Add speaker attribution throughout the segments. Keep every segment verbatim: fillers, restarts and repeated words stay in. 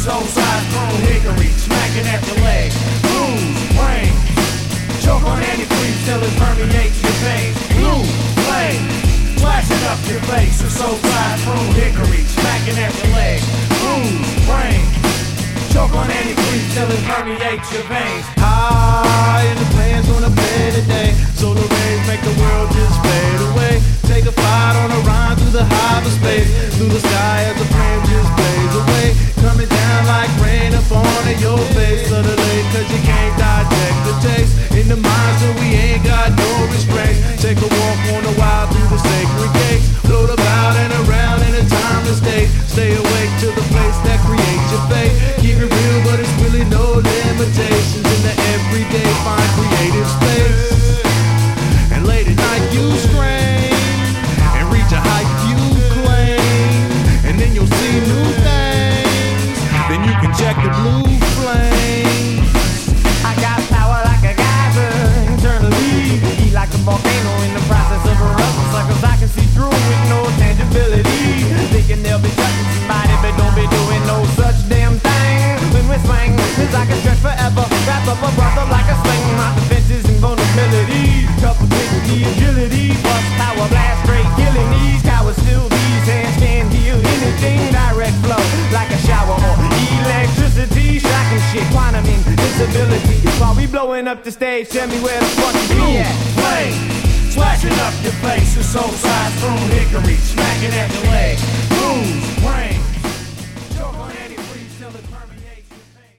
Speaker 1: soul size, chrome hickory, smacking at the leg. Blues, brains, choke on antifreeze till it permeates your veins. Blue, flame, flashing up your face. A soul size, chrome hickory, smacking at the leg. Blues, brains, choke on antifreeze till it permeates your veins.
Speaker 2: High in the plans on a bed today. Solar rays make the world just fade away. Take a flight on a ride through the hyperspace. Through the sky as the flame just blaze away. Coming down like rain upon your face. Suddenly cause you can't digest the taste. In the mind so we ain't got no restraints. Take a walk on the wild through the sacred gates. Float about and around in a timeless state. Stay awake to the place that creates your fate. Keep it real but it's really no limitations. In the everyday find creative space. And late at night you strain and reach a height you claim. And then you'll see new things. Then you can check the blue flame.
Speaker 3: I got power like a geyser internally. Heat like a volcano in the process of eruption. Suckers I can see through with no tangibility. Thinking they'll be touching somebody but don't be doing no such damn thing. When we swing, cause I can stretch forever. Wrap up a brother like a sling. My defenses and vulnerabilities. Couple with the agility. Plus power blast straight killing these cowards. Still these hands can't heal anything. Direct flow like a shower or electricity. Shocking shit, quantum invisibility. While we blowing up the stage, tell me where the fuck you be at.
Speaker 1: Flame, slashing up your face. A soul size, chrome hickory, smacking at the leg. Blues, brains, choke on antifreeze till it permeates your veins.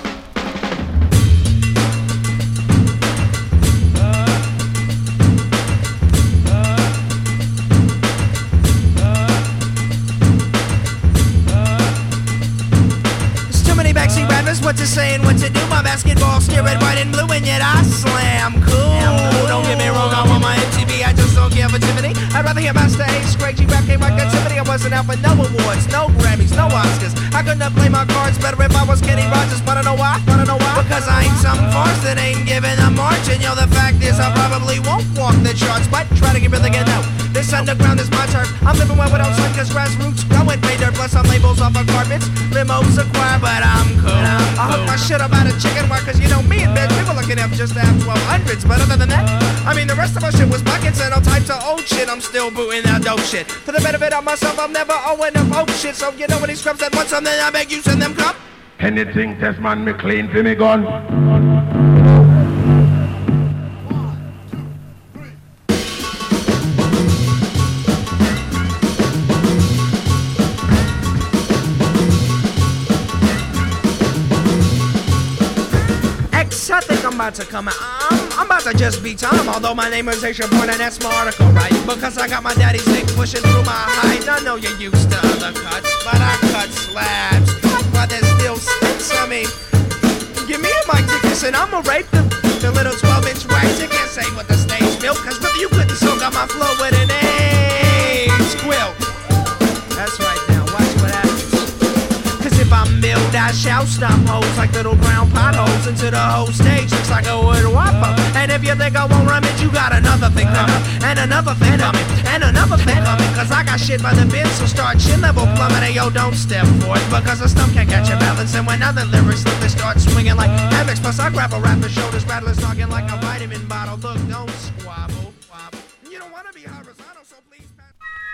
Speaker 4: Backseat rappers, what to say and what to do. My basketball steer red, white, and blue, and yet I slam cool. Don't get me wrong, I want my M T V, I just don't care for Tiffany. I'd rather hear Master Ace, Craig G, Rap Game, Rock Activity. I wasn't out for no awards, no Grammys, no Oscars. I couldn't play my cards better if I was Kenny Rogers. Wanna know why? Wanna know why? Because I ain't some farce that ain't giving a march. And yo, the fact is, I probably won't walk the charts, but try to get rid of the no. This underground is my turf. I'm living well without sun, cause grassroots growing. Pay dirt, plus I'm labels off of carpets. Limos acquire, but I'm cool. I hook my shit up out of chicken wire, cause you know me and Ben, we were looking at just to have twelve hundreds. But other than that, I mean the rest of our shit was buckets and all types of old shit. I'm still booting that dope shit. For the benefit of myself, I'm never owing up old shit. So you know when these scrubs that want something, I beg you send them come.
Speaker 5: Anything test man me clean for me gun.
Speaker 4: I think I'm about to come out. I'm, I'm about to just be Tom. Although my name is Aisha Born and that's my article, right? Because I got my daddy's dick pushing through my hide. I know you're used to other cuts, but I cut slabs. But there's still sticks. I mean, give me a mic to kiss and I'ma rape the, the little twelve inch wax. You can't say what the stage built, cause brother, you couldn't soak out my flow with an AIDS quilt. That's right now, watch what happens. Cause if I'm built, I shall stomp holes like little brown potholes into the whole stage. Looks like a wood waffle. And if you think I won't run it, you got another thing coming. And another thing coming. And another thing coming. Cause I got shit by the bin, so start chin level plummeting. Yo, don't step forward, because a stump can't catch your balance. And when other lyrics slip, they start swinging like hammocks. Plus I grab a rapper's shoulders, rattlers talking like a vitamin bottle. Look, don't squabble, wobble. You don't wanna be horizontal, so please pass.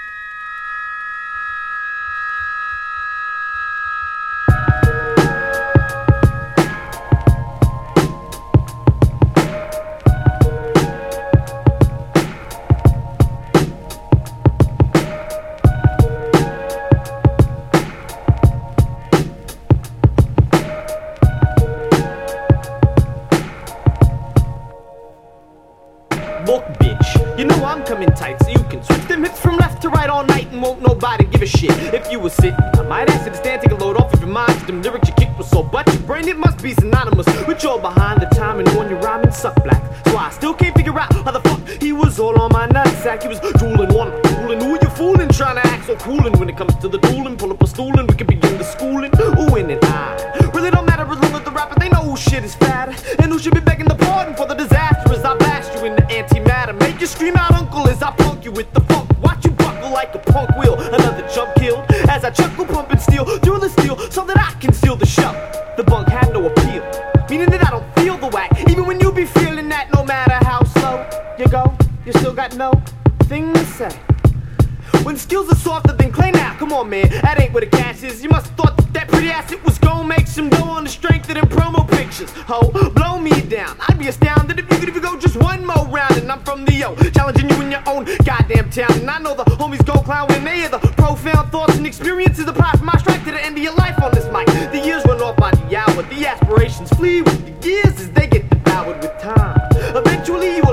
Speaker 6: Look, bitch, you know I'm coming tight, so you can switch them hips from left to right all night and won't nobody give a shit. If you were sitting, I might ask you to stand, take a load off of your mind. Cause them lyrics you kicked were so butt your brain, it must be synonymous with your behind the time and on your rhyme and suck black. So I still can't figure out how the fuck he was all on my nutsack. He was drooling, one fooling, who you fooling, trying to act so cool. And when it comes to the dueling, pull up a stool and we can begin the schooling. Ooh, and I really don't matter as long as the rappers, they know who shit is fat and who should be begging the pardon for the disaster as I blast you in the antimatter. Make you scream out uncle as I punk you with the funk. Watch you buckle like a punk wheel. Another jump killed as I chuckle, pump and steal through the steel so that I can seal the say? When skills are softer than clay now, come on man, that ain't where the cash is. You must have thought that, that pretty ass it was gonna make some dough on the strength of them promo pictures. Ho, blow me down. I'd be astounded if you could even go just one more round. And I'm from the yo, challenging you in your own goddamn town. And I know the homies go clown when they hear the profound thoughts and experiences apply from my strike to the end of your life on this mic. The years run off by the hour, the aspirations flee with the years as they get devoured with time. Eventually you will